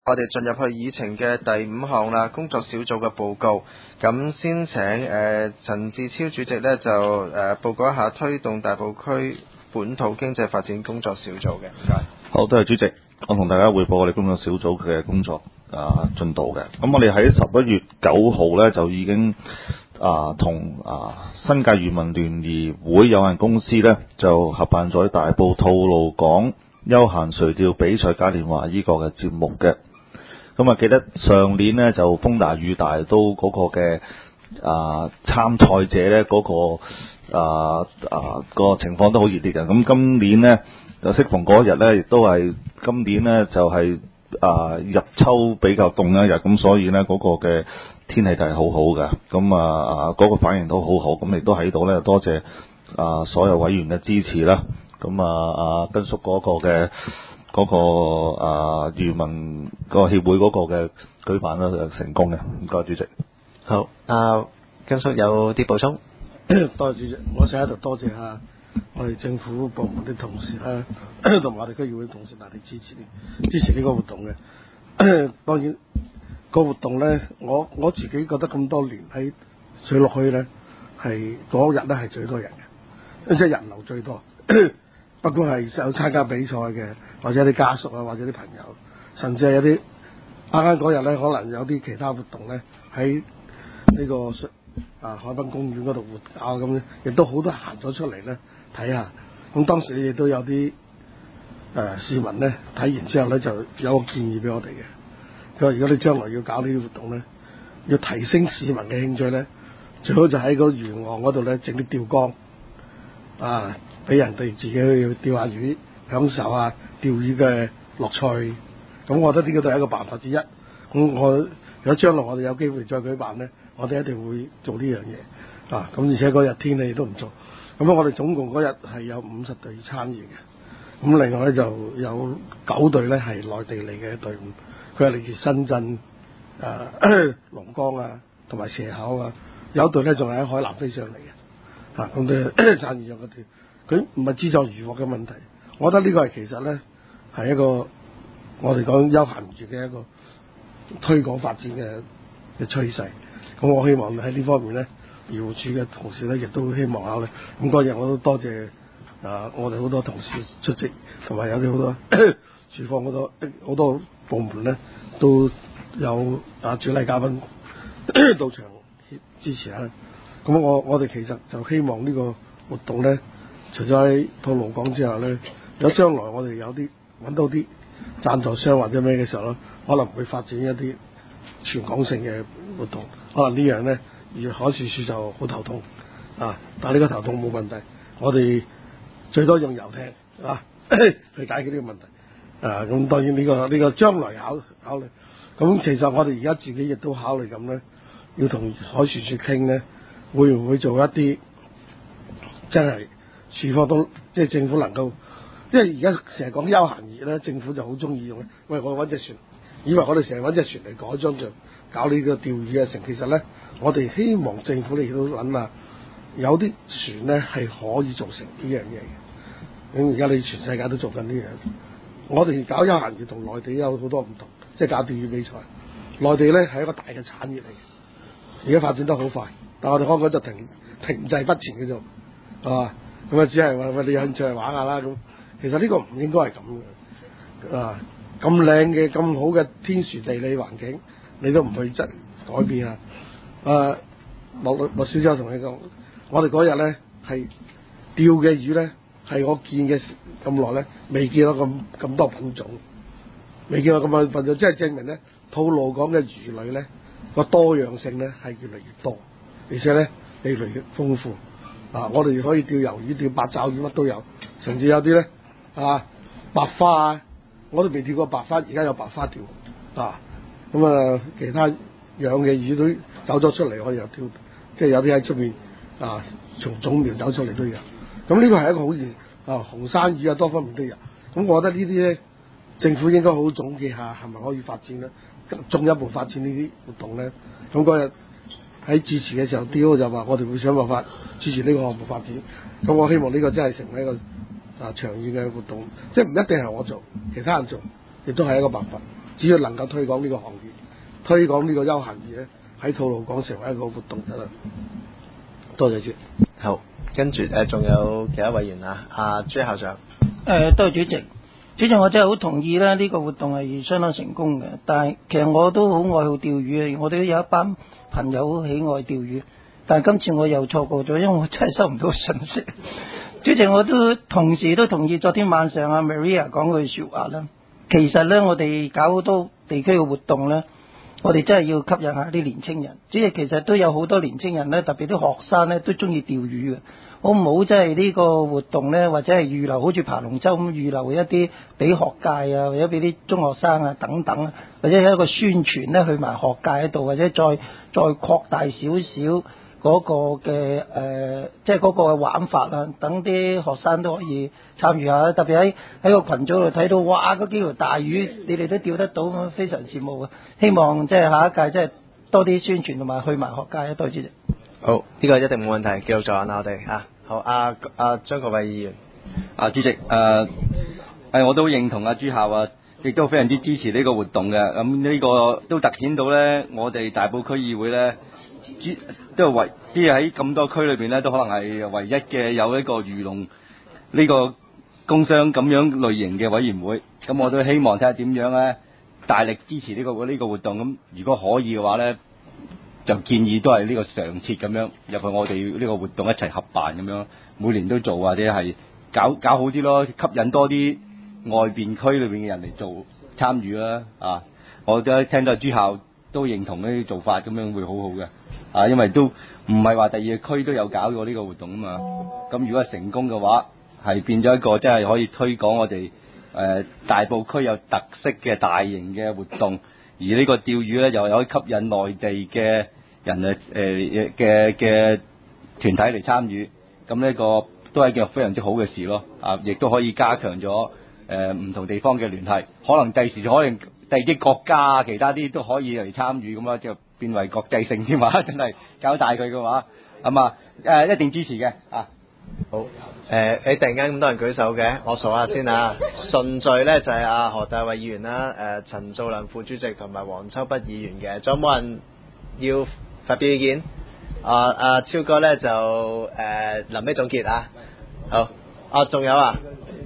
我哋進入去議程嘅第5項啦，工作小組嘅報告。咁先請陳志超主席呢就報告一下推動大埔區本土經濟發展工作小組嘅。唔該。 好，多謝主席。我同大家匯報我哋工作小組嘅工作進度嘅。咁我哋喺11月9號呢就已經同新界漁民聯誼會有限公司呢就合辦咗大埔吐露港休閒垂釣比賽嘉年華呢個嘅節目嘅。咁記得上年呢就風大雨大，都嗰個嘅參賽者呢嗰個情況都好熱烈嘅。咁今年呢就適逢嗰日呢，亦都係今年呢就係入秋比較凍一日，咁所以呢嗰個嘅天氣就係好好嘅。咁嗰個反應都好好，咁亦都喺度呢多謝所有委員嘅支持啦。咁根叔嗰個嘅嗰個漁民個協會嗰個嘅舉辦咧成功嘅，唔該主席。 好，根叔有啲補充。 多謝主席，我想喺度多謝下我哋政府部門啲同事啦，同埋我哋區議會同事大力支持呢個活動嘅。當然個活動咧，我自己覺得咁多年喺水樂區咧，係嗰日咧係最多人嘅，即係人流最多。不過係有參加比賽嘅，或者啲家屬啊，或者啲朋友，甚至係有啲啱啱嗰日咧，可能有啲其他活動咧喺呢個海濱公園嗰度活搞咁咧，亦都好多行咗出嚟咧睇下。咁當時亦都有啲市民咧睇完之後咧，就有個建議俾我哋嘅。佢話：如果你將來要搞呢啲活動咧，要提升市民嘅興趣咧，最好就喺個沿岸嗰度咧整啲釣竿俾人哋自己去釣下魚，享受下釣魚嘅樂趣。咁我覺得呢個都係一個辦法之一。咁如果將來我哋有機會再舉辦呢，我哋一定會做呢樣嘢。咁而且嗰日天氣都唔錯。咁我哋總共嗰日係有50隊參與嘅。咁另外呢，就有9隊呢係內地嚟嘅隊伍，佢係嚟自深圳、龍崗同埋蛇口啊。有一隊呢仲係喺海南飛上嚟嘅。咁都參與咗嗰啲。佢唔係資助漁獲嘅問題，我覺得呢個係其實呢係一個我哋講休閒漁嘅一個推廣發展嘅趨勢。咁我希望喺呢方面呢，漁護署嘅同事呢亦都希望考慮。咁嗰日我都多謝我哋好多同事出席，同埋有啲好多廚房好多部門呢都有主禮嘉賓到場支持啦。咁我哋其實就希望呢個活動呢，除咗喺吐露港之後呢，如果將來我哋有啲揾到啲贊助商或者咩嘅時候呢，可能會發展一啲全港性嘅活動。可能呢樣呢，而海事處就好頭痛但係呢個頭痛冇問題，我哋最多用遊艇去解決呢個問題。咁當然呢個將來考慮。咁其實我哋而家自己亦都考慮咁呢，要同海事處傾呢，會唔會做一啲真係處方都即係政府能夠，即係而家成日講休閒業咧，政府就好中意用。喂，我揾隻船，以為我哋成日揾隻船嚟改裝就搞呢個釣魚成。其實咧，我哋希望政府亦都諗下，有啲船咧係可以做成呢樣嘢嘅。咁而家你全世界都做緊呢樣，我哋搞休閒業同內地有好多唔同，即係搞釣魚比賽。內地咧係一個大嘅產業嚟嘅，而家發展得好快，但我哋香港就停滯不前嘅啫。咁只係話喂，你有興趣嚟玩下啦咁。其實呢個唔應該係咁嘅。咁靚嘅咁好嘅天時地利環境，你都唔去改變啊？莫小姐同你講，我哋嗰日咧係釣嘅魚咧，係我見嘅咁耐咧，未見到咁多品種，未見到咁多品種，即係證明咧，吐露港嘅魚類咧個多樣性咧係越嚟越多，而且咧越嚟越豐富。我哋可以釣魷魚、釣八爪魚，乜都有，甚至有啲咧白花我都未釣過白花，而家有白花釣其他養嘅魚都走咗出嚟，可以有釣，即係有啲喺出面從種苗走出嚟都有。咁呢個係一個好事紅山魚多方面都有。咁我覺得呢啲咧，政府應該好總結下，係咪可以發展咧？進一步發展呢啲活動咧？咁嗰日喺支持嘅時候，DO 就話我哋會想辦法支持呢個項目發展。咁我希望呢個真係成為一個長遠嘅活動，即係唔一定係我做，其他人做亦都係一個辦法。 只要能夠推廣呢個行業，推廣呢個休閒業咧，喺吐露港成為一個活動得啦。多謝主。 好，跟住仲有其他委員啊，阿朱校長。 多謝主席。主席，我真係好同意啦，呢個活動係相當成功嘅。但係其實我都好愛好釣魚啊，我哋都有一班朋友好喜愛釣魚。但係今次我又錯過咗，因為我真係收唔到信息。主席，我都同時都同意昨天晚上阿 Maria 講句説話啦。其實咧，我哋搞好多地區嘅活動咧，我哋真係要吸引下啲年青人。主席，其實都有好多年青人咧，特別啲學生咧，都中意釣魚嘅。好唔好？即係呢個活動呢，或者係預留好似爬龍舟咁預留一啲俾學界啊，或者俾啲中學生啊等等啊，或者係一個宣傳呢，去埋學界喺度，或者再擴大少少嗰個嘅即係嗰個玩法啊，等啲學生都可以參與下。特別喺個群組度睇到，哇！嗰幾條大魚，你哋都釣得到，非常羨慕啊！希望即係下一屆即係多啲宣傳同埋去埋學界啊！多謝主席。 好，呢個一定冇問題，繼續做緊我哋嚇。好，阿張國偉議員。 主席，我都認同朱校啊，亦都非常之支持呢個活動嘅。咁呢個都凸顯到咧，我哋大埔區議會咧，都係喺咁多區裏邊咧，都可能係唯一嘅有一個漁農呢個工商咁樣類型嘅委員會。咁我都希望睇下點樣咧，大力支持呢個活動。咁如果可以嘅話咧，就建議都係呢個常設咁樣入去我哋呢個活動一齊合辦咁樣，每年都做或者係搞好啲咯，吸引多啲外邊區裏邊嘅人嚟做參與啦。我都聽到朱校都認同呢啲做法，咁樣會好好嘅。因為都唔係話第二個區都有搞過呢個活動啊嘛。咁如果係成功嘅話，係變咗一個真係可以推廣我哋大埔區有特色嘅大型嘅活動。而呢個釣魚咧，又可以吸引內地嘅人嘅團體嚟參與，咁呢個都係一件非常之好嘅事咯。亦都可以加強咗唔同地方嘅聯繫，可能第時第二啲國家其他啲都可以嚟參與，咁啊就變為國際性添嘛。真係搞大佢嘅話，一定支持嘅。 好。你突然間咁多人舉手嘅，我數下先啊。順序呢就係阿何大衛議員啦，陳兆良副主席同埋黃秋北議員嘅。仲有冇人要發表意見？超哥呢就臨尾總結啊。好。仲有啊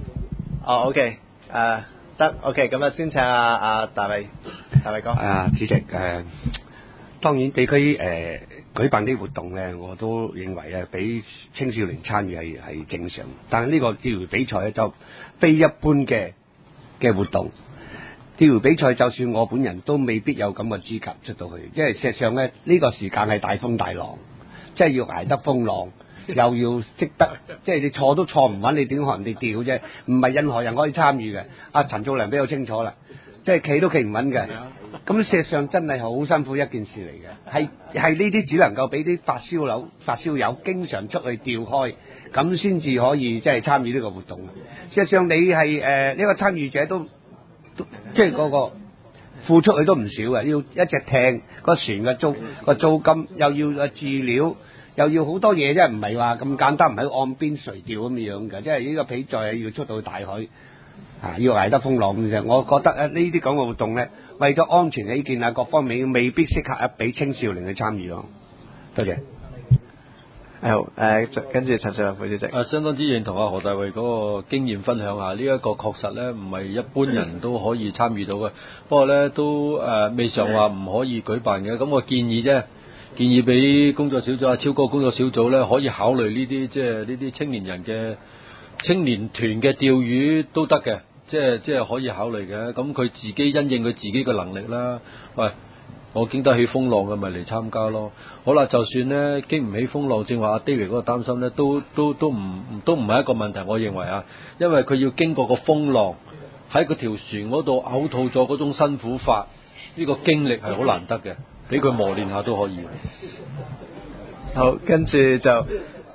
？OK。得 OK。咁先請阿大衛哥。 主席當然地區舉辦啲活動咧，我都認為咧，俾青少年參與係正常。但係呢個釣魚比賽咧就非一般嘅活動。釣魚比賽就算我本人都未必有咁嘅資格出到去，因為事實上咧呢個時間係大風大浪，即係要捱得風浪，又要識得即係你坐都坐唔穩，你點學人哋釣啫？唔係任何人可以參與嘅。陳兆良比較清楚啦。即係企都企唔穩嘅，咁事實上真係好辛苦一件事嚟嘅，係呢啲只能夠俾啲發燒友經常出去釣開，咁先至可以即係參與呢個活動。事實上你係呢個參與者都即係嗰個付出去都唔少嘅，要一隻艇個船嘅租金，又要飼料，又要好多嘢，即係唔係話咁簡單，唔喺岸邊垂釣咁樣嘅，即係呢個比賽係要出到大海。要捱得風浪嘅，我覺得呢啲咁嘅活動咧，為咗安全起見各方面未必適合俾青少年去參與咯。多謝。 好，跟住陳兆良副主席。 相當之認同何大衛嗰個經驗分享下，呢一個確實咧唔係一般人都可以參與到嘅。不過咧都未嘗話唔可以舉辦嘅。咁我建議啫，建議俾工作小組超哥工作小組咧可以考慮呢啲即係呢啲青年人嘅青年團嘅釣魚都得嘅。即係可以考慮嘅，咁佢自己因應佢自己嘅能力啦。喂，我經得起風浪嘅咪嚟參加咯。好啦，就算咧經唔起風浪，正話阿 David 嗰個擔心咧，都唔係一個問題。我認為因為佢要經過個風浪喺嗰條船嗰度嘔吐咗嗰種辛苦法，呢個經歷係好難得嘅，俾佢磨練下都可以。 好，跟住就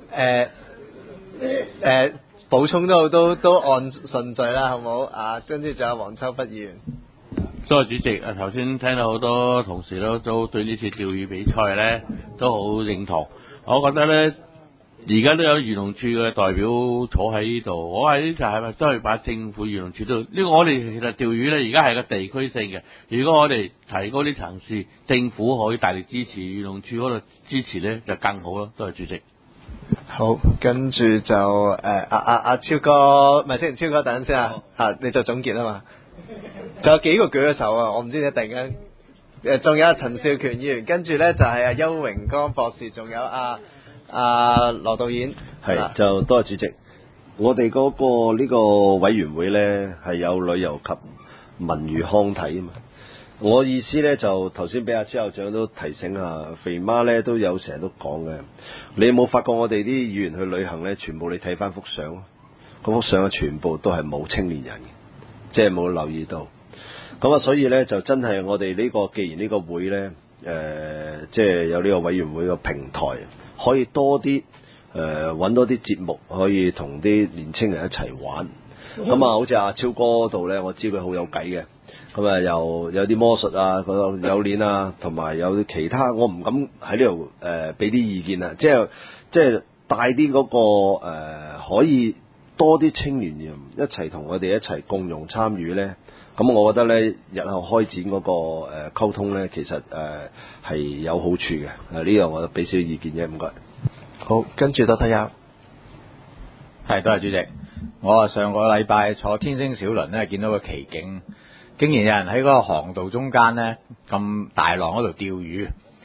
補充都按順序啦，好唔好？跟住仲有黃秋北議員。 多謝主席。頭先聽到好多同事都對呢次釣魚比賽咧都好認同。我覺得咧而家都有漁農處嘅代表坐喺呢度，我喺呢就係咪都係把政府漁農處都呢個我哋其實釣魚咧，而家係個地區性嘅。如果我哋提高啲層次，政府可以大力支持，漁農處嗰度支持咧就更好咯。多謝主席。 好，跟住就超哥，唔係先，超哥等陣先你就總結啊嘛。仲有幾個舉咗手啊，我唔知你突然間仲有陳少權議員，跟住咧就係邱榮光博士，仲有羅導演。 係就多謝主席。我哋嗰個呢個委員會咧係有旅遊及文娛康體啊嘛。我意思咧就頭先俾阿朱校長都提醒下，肥媽咧都有成日都講嘅。你有冇發覺我哋啲議員去旅行咧，全部你睇翻幅相，嗰幅相全部都係冇青年人嘅，即係冇留意到。咁啊，所以咧就真係我哋呢個既然呢個會咧即係有呢個委員會個平台，可以多啲揾多啲節目，可以同啲年青人一齊玩。咁啊，好似阿超哥度咧，我知佢好有計嘅。咁啊，又有啲魔術啊，嗰度有鏈啊，同埋有其他，我唔敢喺呢度俾啲意見啊。即係帶啲嗰個可以多啲青年人一齊同我哋一齊共融參與咧。咁我覺得咧，日後開展嗰個溝通咧，其實係有好處嘅。呢樣我俾少意見啫，唔該。 好，跟住睇下。 係，多謝主席。我上個禮拜坐天星小輪咧，見到個奇景，竟然有人喺嗰個航道中間咧咁大浪嗰度釣魚，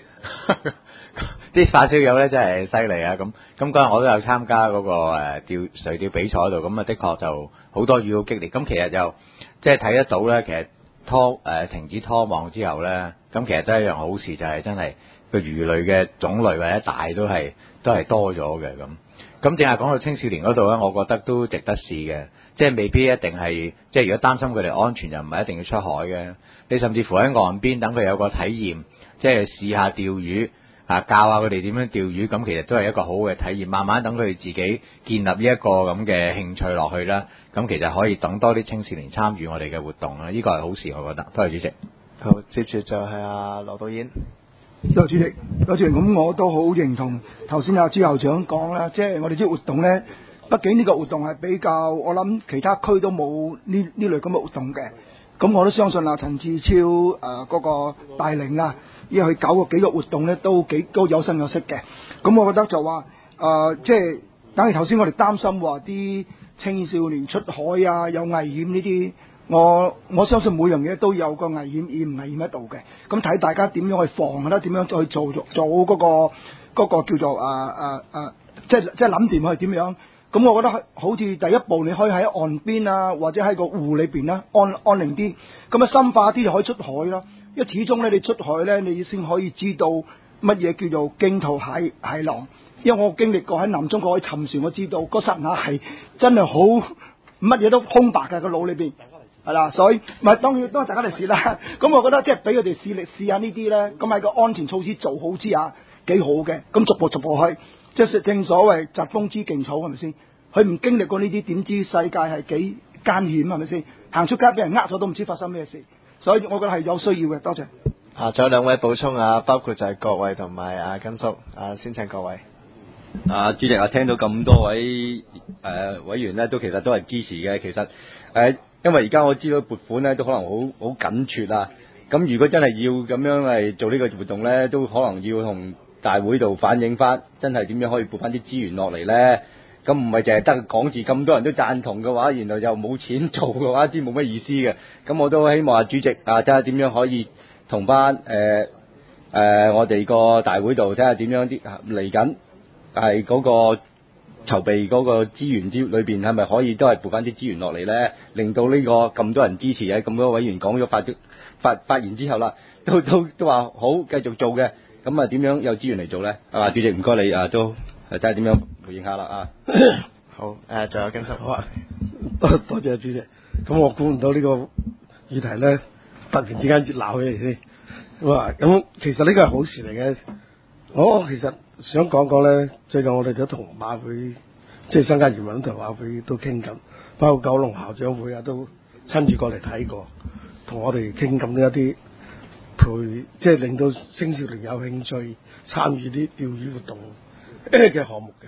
啲發燒友咧真係犀利啊！咁嗰日我都有參加嗰個垂釣比賽度，咁啊的確就好多魚好激烈。咁其實就即係睇得到咧，其實停止拖網之後咧，咁其實都係一樣好事，就係真係個魚類嘅種類或者大都係多咗嘅咁。咁淨係講到青少年嗰度咧，我覺得都值得試嘅，即係未必一定係，即係如果擔心佢哋安全，又唔係一定要出海嘅。你甚至乎喺岸邊等佢有個體驗，即係試下釣魚教下佢哋點樣釣魚，咁其實都係一個好嘅體驗。慢慢等佢哋自己建立呢一個咁嘅興趣落去啦，咁其實可以等多啲青少年參與我哋嘅活動啦。呢個係好事，我覺得。多謝主席。 好，接住就係羅導演。 多謝主席，多謝。咁我都好認同頭先阿朱校長講啦，即係我哋啲活動咧，畢竟呢個活動係比較，我諗其他區都冇呢類咁嘅活動嘅。咁我都相信啊，陳志超嗰個帶領啦，因為佢搞過幾個活動咧，都有聲有色嘅。咁我覺得就話即係等於頭先我哋擔心話啲青少年出海啊有危險呢啲。我相信每樣嘢都有個危險而唔危險喺度嘅，咁睇大家點樣去防啦，點樣去做嗰個叫做即係諗掂佢點樣。咁我覺得好似第一步你可以喺岸邊啊，或者喺個湖裏邊啦，安寧啲，咁啊深化啲就可以出海啦。因為始終咧你出海咧，你先可以知道乜嘢叫做驚濤駭浪。因為我經歷過喺南中國海沉船，我知道嗰剎那係真係好乜嘢都空白嘅個腦裏邊。係啦，所以咪當然都係大家嚟試啦。咁我覺得即係俾佢哋試下呢啲咧，咁喺個安全措施做好之下幾好嘅。咁逐步去，即係正所謂疾風知勁草係咪先？佢唔經歷過呢啲，點知世界係幾艱險係咪先？行出街俾人呃咗都唔知發生咩事。所以我覺得係有需要嘅。多謝。 仲有兩位補充包括就係郭偉同埋根叔先請各位。 主席聽到咁多位委員咧，都其實都係支持嘅。其實因為而家我知道撥款咧都可能好緊缺啊。咁如果真係要咁樣係做呢個活動咧，都可能要同大會度反映翻，真係點樣可以撥翻啲資源落嚟咧？咁唔係淨係得講字，咁多人都贊同嘅話，然後又冇錢做嘅話，啲冇乜意思嘅。咁我都希望主席睇下點樣可以同翻我哋個大會度睇下點樣啲嚟緊係嗰個籌備嗰個資源裏邊係咪可以都係撥翻啲資源落嚟咧，令到呢個咁多人支持嘅咁多委員講咗發言之後啦，都話好繼續做嘅，咁啊點樣有資源嚟做咧？主席唔該你都睇下點樣回應下啦好，仲有根叔。 好啊，多謝主席。咁我估唔到呢個議題咧，突然之間熱鬧起嚟先。咁其實呢個係好事嚟嘅。我其實想講講咧，最近我哋都同馬會，即係新界漁民同馬會都傾緊，包括九龍校長會都親自過嚟睇過，同我哋傾緊一啲即係令到青少年有興趣參與啲釣魚活動嘅項目嘅。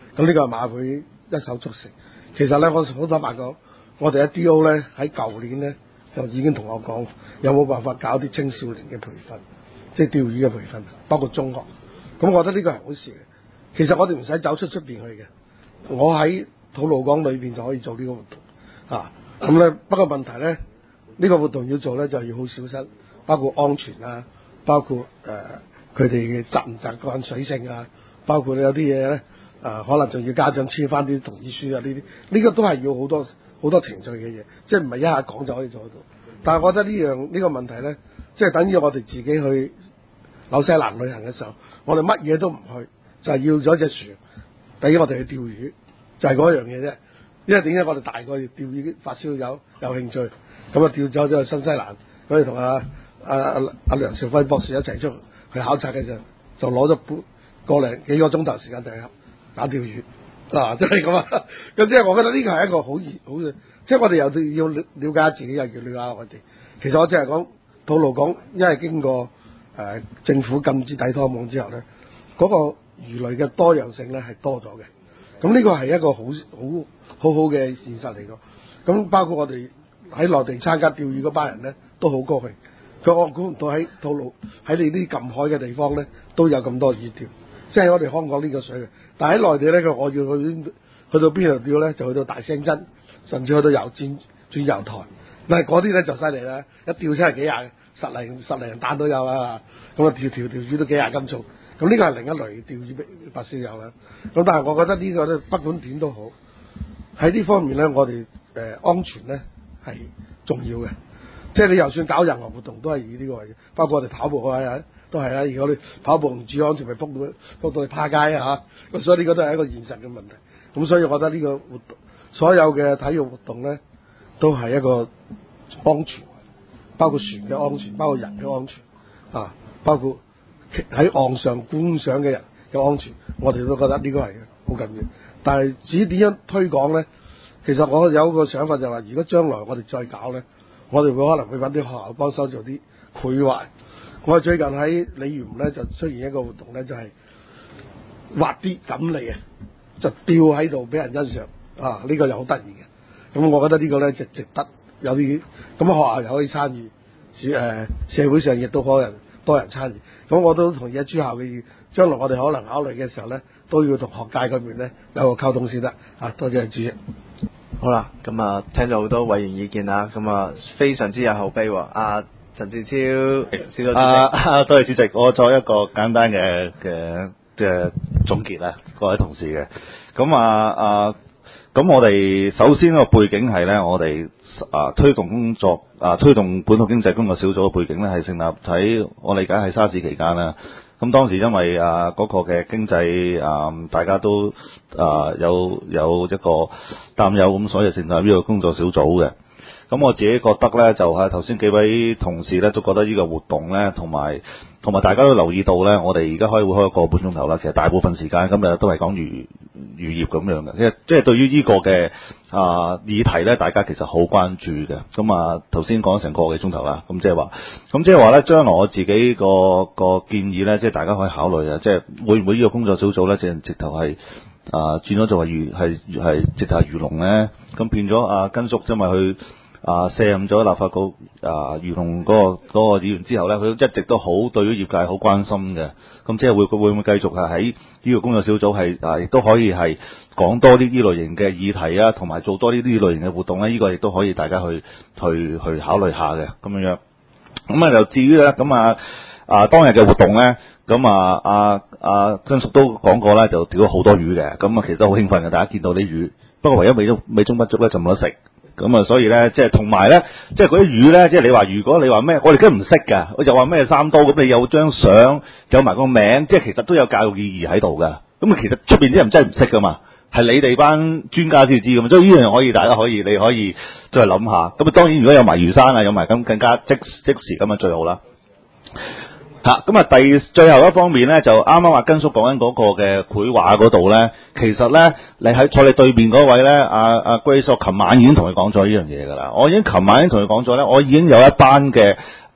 咁呢個係馬會一手促成。其實咧，我好坦白講，我哋一 DO 咧喺舊年咧就已經同我講，有冇辦法搞啲青少年嘅培訓，即係釣魚嘅培訓，包括中學。咁我覺得呢個係好事嘅。其實我哋唔使走出邊去嘅，我喺吐露港裏邊就可以做呢個活動啊。咁咧，不過問題咧，呢個活動要做咧就要好小心，包括安全啊，包括佢哋嘅習唔習慣水性啊，包括有啲嘢咧可能仲要家長簽翻啲同意書啊，呢個都係要好多程序嘅嘢，即係唔係一下講就可以做得到。但係我覺得呢個問題咧，即係等於我哋自己去紐西蘭旅行嘅時候，我哋乜嘢都唔去，就係要咗隻船俾我哋去釣魚，就係嗰樣嘢啫。因為點解我哋大個釣魚發燒友有興趣，咁啊調走咗去新西蘭，咁同阿梁兆輝博士一齊出去考察嘅時候，就攞咗幾個鐘頭時間就去打釣魚，即係咁啊！咁即係我覺得呢個係一個好嘅，即係我哋又要了解自己，又要了解我哋。其實我只係講吐露港，因為經過政府禁止底拖網之後咧，嗰個魚類嘅多樣性咧係多咗嘅。咁呢個係一個好嘅現實嚟㗎。咁包括我哋喺內地參加釣魚嗰班人咧，都好高興。我估唔到喺吐露喺你啲近海嘅地方咧，都有咁多魚釣，即係我哋香港呢個水嘅。但係喺內地咧，我要去到邊度釣咧，就去到大聲真，甚至去到油尖轉油台。但係嗰啲咧就犀利啦，一釣出嚟十零人彈都有啦。咁啊條魚都幾廿斤重。咁呢個係另一類釣魚白燒友啦。咁但係我覺得呢個咧，不管點都好，喺呢方面咧，我哋安全咧係重要嘅。即係你就算搞任何活動都係以呢個為，包括我哋跑步啊都係啊。如果你跑步唔注意安全，咪撲到你趴街啊嚇。咁所以呢個都係一個現實嘅問題。咁所以我覺得呢個活動，所有嘅體育活動咧，都係一個安全，包括船嘅安全，包括人嘅安全啊，包括喺岸上觀賞嘅人嘅安全，我哋都覺得呢個係好緊要。但係至於點樣推廣咧，其實我有個想法就係話，如果將來我哋再搞咧，我哋可能會揾啲學校幫手做啲繪畫。我最近喺鯉魚門咧就出現一個活動咧，就係畫啲錦鯉啊，就吊喺度俾人欣賞啊！呢個又好得意嘅。咁我覺得呢個咧就值得有啲咁學校又可以參與，社會上亦都可能多人參與。咁我都同意朱校嘅意見，將來我哋可能考慮嘅時候咧，都要同學界嗰邊咧有個溝通先得。多謝主席。 好啦，咁啊聽咗好多委員意見啦，咁啊非常之有口碑喎。陳志超，少咗主席。 多謝主席，我作一個簡單嘅總結啦，各位同事嘅。咁我哋首先個背景係咧，我哋推動本土經濟工作小組嘅背景咧，係成立喺我理解係沙士期間啦。咁當時因為嗰個嘅經濟大家都有一個擔憂，咁所以成立呢個工作小組嘅。咁我自己覺得咧，就係頭先幾位同事咧都覺得呢個活動咧，同埋大家都留意到咧，我哋而家開會開個半鐘頭啦，其實大部分時間今日都係講漁業咁樣嘅，即係對於呢個嘅議題咧，大家其實好關注嘅。咁頭先講咗成個幾鐘頭啦，咁即係話咧，將來我自己個建議咧，即係大家可以考慮啊，即係會唔會呢個工作小組咧，直頭係轉咗做係直頭係漁農咧，咁變咗根叔因為佢卸任咗立法局漁農嗰個議員之後咧，佢一直都好對於業界好關心嘅。咁即係會唔會繼續係喺呢個工作小組係亦都可以係講多啲呢類型嘅議題啊，同埋做多啲呢類型嘅活動咧？呢個亦都可以大家去考慮下嘅咁樣。咁就至於咧，當日嘅活動咧，咁根叔都講過咧，就釣咗好多魚嘅。咁其實都好興奮嘅，大家見到啲魚。不過唯一美中不足咧，就冇得食。咁所以咧，即係同埋咧，即係嗰啲魚咧，即係如果你話咩，我哋梗係唔識㗎，我就話咩三刀，咁你有張相，有埋個名，即係其實都有教育意義喺度㗎。咁其實出邊啲人真係唔識㗎嘛，係你哋班專家先知㗎嘛。所以呢樣大家可以，你可以再諗下。咁當然如果有埋魚生有埋咁更加即時咁最好啦。最後一方面咧，就啱啱阿根叔講緊嗰個嘅繪畫嗰度咧，其實咧，你喺坐你對面嗰位咧，阿 Grace， 我琴晚已經同佢講咗呢樣嘢㗎啦。我已經琴晚已經同佢講咗咧，我已經有一班嘅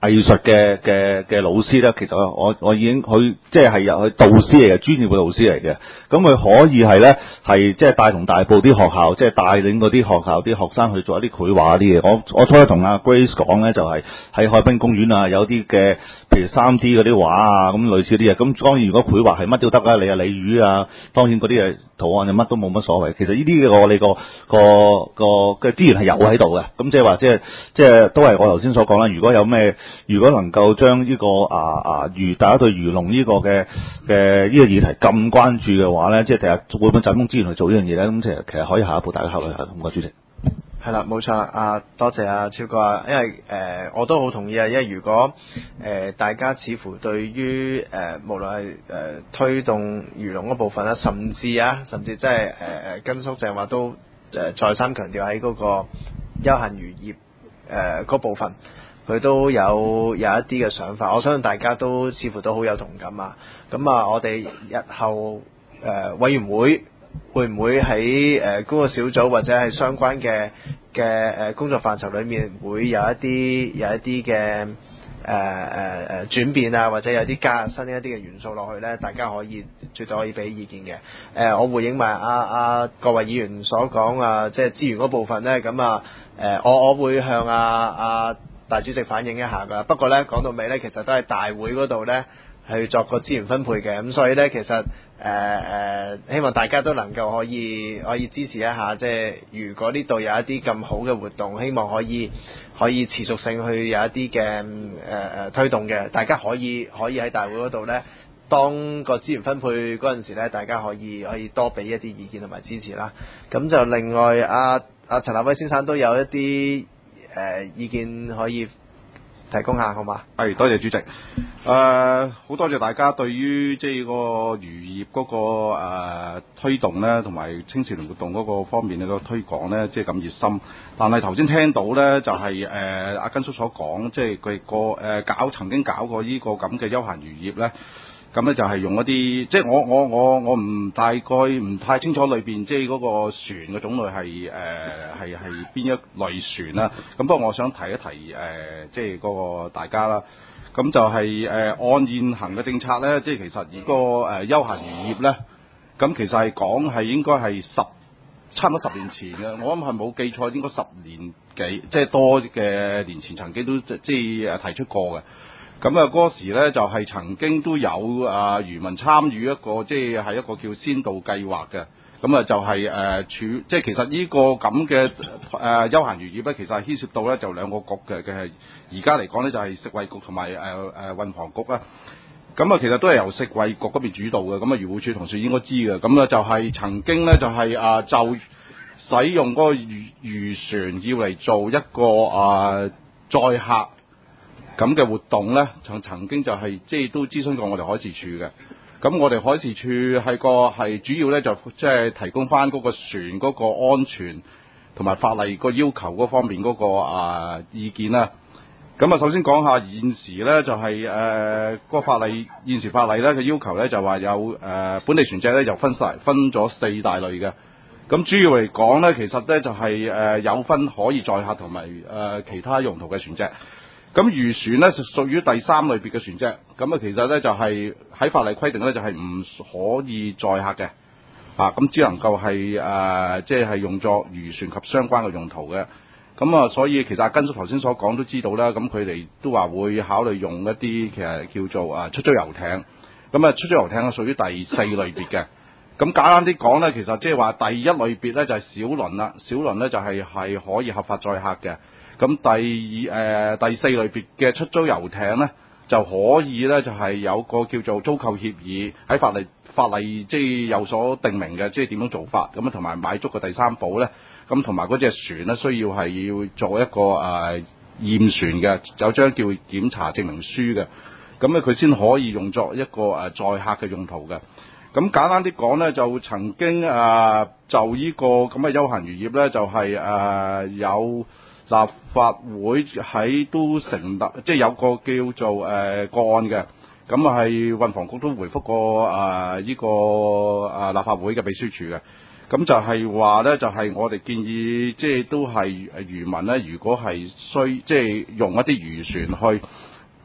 藝術嘅老師咧，其實我已經佢即係入去導師嚟嘅，專業嘅導師嚟嘅。咁佢可以係咧係即係帶同大埔啲學校，即係帶領嗰啲學校啲學生去做一啲繪畫啲嘢。我初初同阿 Grace 講咧，就係喺海濱公園啊，有啲嘅譬如 3D 嗰啲畫啊，咁類似啲嘢。咁當然如果繪畫係乜都得啦，你啊鯉魚啊，當然嗰啲誒圖案就乜都冇乜所謂。其實呢啲嘅我哋個嘅資源係有喺度嘅。咁即係話即係都係我頭先所講啦。如果能夠將呢個大家對漁農呢個嘅呢個議題咁關注嘅話咧，即係第日會唔會集中資源去做呢樣嘢咧？咁其實可以下一步大家考慮下。唔該，主席。 係啦，冇錯多謝超哥啊，因為我都好同意啊，因為如果大家似乎對於無論係推動漁農嗰部分啦，甚至即係根叔正話都再三強調喺嗰個休閒漁業嗰部分，佢都有一啲嘅想法，我相信大家都似乎都好有同感啊。咁我哋日後委員會唔會喺工作小組或者係相關嘅工作範疇裏面會有一啲嘅轉變啊，或者有啲加新一啲嘅元素落去呢？大家絕對可以俾意見嘅。我回應埋各位議員所講即係資源嗰部分呢。咁我會向大主席反映一下㗎。不過呢，講到尾呢，其實都係大會嗰度呢去作個資源分配嘅。咁所以呢，其實希望大家都能夠可以支持一下。即係如果呢度有一啲咁好嘅活動，希望可以持續性去有一啲嘅推動嘅，大家可以喺大會嗰度呢，當個資源分配嗰陣時呢，大家可以多俾一啲意見同埋支持啦。咁就另外陳立威先生都有一啲意見可以提供下，好嘛？ 係，多謝主席。好多謝大家對於即係個漁業嗰個推動咧，同埋青少年活動嗰個方面嘅個推廣咧，即係咁熱心。但係頭先聽到咧，就係阿根叔所講，即係佢曾經搞過呢個咁嘅休閒漁業咧。咁咧就係用一啲，即係我唔太清楚裏邊即係嗰個船嘅種類係邊一類船啦。咁不過我想提一提即係嗰個大家啦。咁就係按現行嘅政策咧，即係其實如果休閒漁業咧，咁其實係講係應該係差唔多10年前嘅，我諗係冇記錯，應該10年幾，即係多嘅年前曾經都即係提出過嘅。咁嗰時咧就係曾經都有漁民參與一個即係一個叫先導計劃嘅。咁就係即係其實呢個咁嘅休閒漁業咧，其實係牽涉到咧就兩個局嘅而家嚟講咧就係食衞局同埋運房局啦。咁其實都係由食衞局嗰邊主導嘅。咁漁護署同事應該知嘅。咁就係曾經咧就係就使用嗰個漁船要嚟做一個載客咁嘅活動咧，曾經就係即係都諮詢過我哋海事處嘅。咁我哋海事處係主要咧就即係提供翻嗰個船嗰個安全同埋法例個要求嗰方面嗰個意見啦。咁首先講下現時咧就係個現時法例咧嘅要求咧就話有本地船隻咧就分咗4大類嘅。咁主要嚟講咧，其實咧就係有分可以載客同埋其他用途嘅船隻。咁漁船咧屬於第3類別嘅船隻，咁其實咧就係喺法例規定咧就係唔可以載客嘅，咁只能夠係即係用作漁船及相關嘅用途嘅。咁所以其實根叔頭先所講都知道啦，咁佢哋都話會考慮用一啲其實叫做出租遊艇，咁出租遊艇係屬於第4類別嘅。咁簡單啲講咧，其實即係話第1類別咧就係小輪啦，小輪咧就係可以合法載客嘅。咁第4類別嘅出租遊艇咧，就可以咧就係有個叫做租購協議，喺法例即係有所定明嘅，即係點樣做法，咁同埋買足個第3保咧，咁同埋嗰隻船咧需要係要做一個驗船嘅，有張叫檢查證明書嘅，咁咧佢先可以用作一個載客嘅用途嘅。咁簡單啲講咧，就曾經就呢個咁嘅休閒漁業咧，就係有立法會喺都成立，即係有個叫做個案嘅，咁係運房局都回覆過呢個立法會嘅秘書處嘅，咁就係話咧，就係我哋建議，即係都係漁民咧，如果係即係用一啲漁船去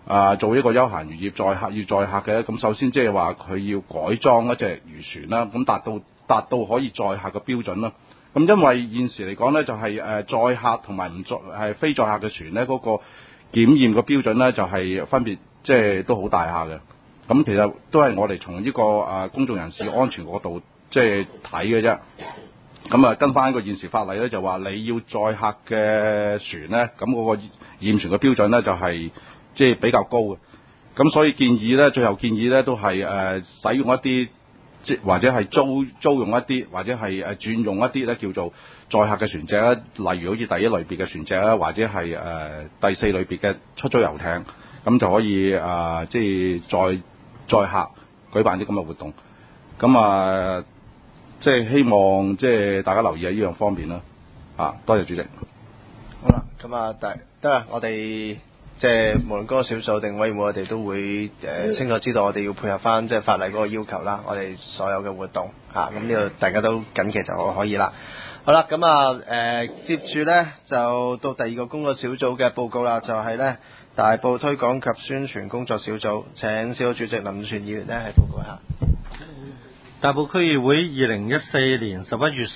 做一個休閒漁業載客嘅，咁首先即係話佢要改裝一隻漁船啦，咁達到可以載客嘅標準啦。咁因為現時嚟講咧，就係載客同埋唔係非載客嘅船咧，嗰個檢驗嘅標準咧就係分別即係都好大下嘅。咁其實都係我哋從呢個公眾人士安全嗰度即係睇嘅啫。咁跟翻個現時法例咧，就話你要載客嘅船咧，咁嗰個驗船嘅標準咧就係即係比較高嘅。咁所以最後建議咧都係使用一啲即或者係租用一啲，或者係轉用一啲咧叫做載客嘅船隻啦，例如好似第一類別嘅船隻啦，或者係第四類別嘅出租遊艇，咁就可以即係載客舉辦啲咁嘅活動。咁即係希望即係大家留意喺呢樣方面啦。多謝主席。 好啦，咁得啦，我哋即係無論嗰個少數定委員會，我哋都會清楚知道我哋要配合翻即係法例嗰個要求啦。我哋所有嘅活動咁呢度大家都緊期就可以啦。好啦，咁接住呢，就到第二個工作小組嘅報告啦，就係呢大埔推廣及宣傳工作小組，請小組主席林全議員呢係報告一下。 大埔區議會2014年11月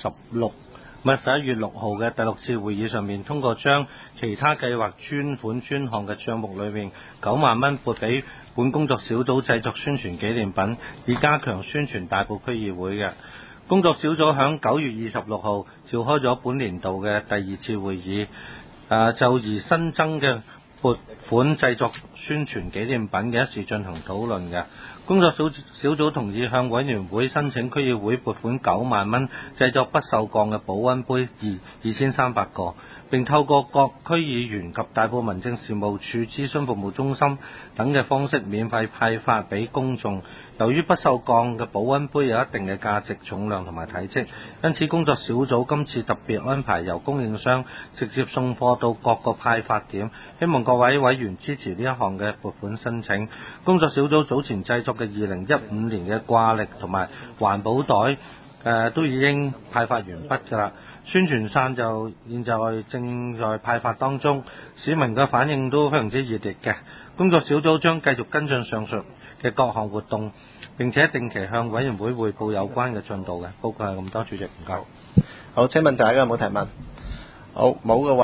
11月6號嘅第6次會議上面通過將其他計劃專款專項嘅帳目裏面9萬蚊撥俾本工作小組製作宣傳紀念品，以加強宣傳大埔區議會嘅。工作小組響9月26號召開咗本年度嘅第2次會議，就而新增嘅撥款製作宣傳紀念品嘅一事進行討論嘅。工作小組同意向委員會申請區議會撥款9萬蚊製作不鏽鋼嘅保溫杯2300個，並透過各區議員及大埔民政事務處諮詢服務中心等嘅方式免費派發俾公眾。由於不鏽鋼嘅保溫杯有一定嘅價值、重量同埋體積，因此工作小組今次特別安排由供應商直接送貨到各個派發點，希望各位委員支持呢一項嘅撥款申請。工作小組早前製作嘅2015年嘅掛曆同埋環保袋都已經派發完畢㗎啦。宣傳傘就現在正在派發當中，市民嘅反應都非常之熱烈嘅。工作小組將繼續跟進上述嘅各項活動，並且定期向委員會匯報有關嘅進度嘅。報告係咁多，主席唔該。 好，請問大家有冇提問？好，冇嘅話。